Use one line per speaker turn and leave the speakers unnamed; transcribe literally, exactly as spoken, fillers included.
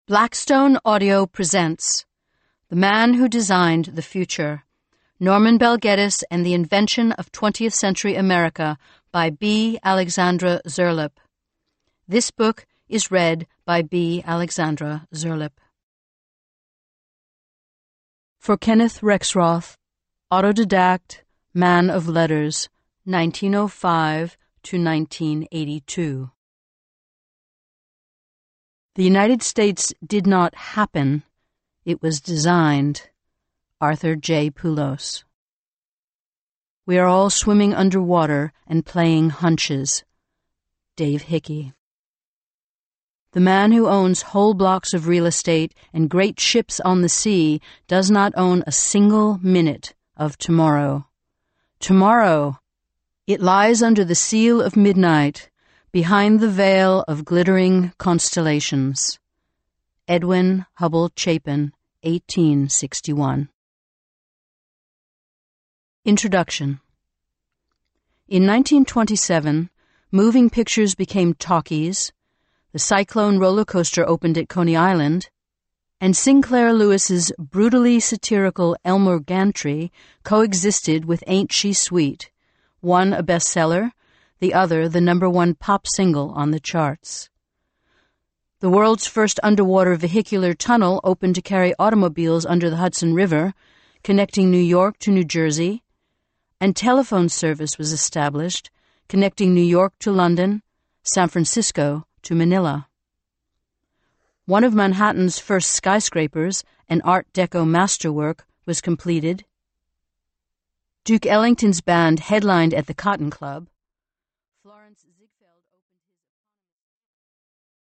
Blackstone Audio presents The Man Who Designed the Future, Norman Bel Geddes and the Invention of twentieth Century America by B. Alexandra Zurlip. This book is read by B. Alexandra Zurlip. For Kenneth Rexroth, Autodidact, Man of Letters, nineteen oh five to nineteen eighty-two. The United States did not happen, it was designed. Arthur J. Poulos. We are all swimming underwater and playing hunches. Dave Hickey. The man who owns whole blocks of real estate and great ships on the sea does not own a single minute of tomorrow. Tomorrow! It lies under the seal of midnight, behind the veil of glittering constellations. Edwin Hubble Chapin, eighteen sixty-one. Introduction. In nineteen twenty-seven, moving pictures became talkies, the Cyclone roller coaster opened at Coney Island, and Sinclair Lewis's brutally satirical Elmer Gantry coexisted with Ain't She Sweet, one a bestseller, the other the number one pop single on the charts. The world's first underwater vehicular tunnel opened to carry automobiles under the Hudson River, connecting New York to New Jersey, and telephone service was established, connecting New York to London, San Francisco to Manila. One of Manhattan's first skyscrapers, an Art Deco masterwork, was completed. Duke Ellington's band headlined at the Cotton Club.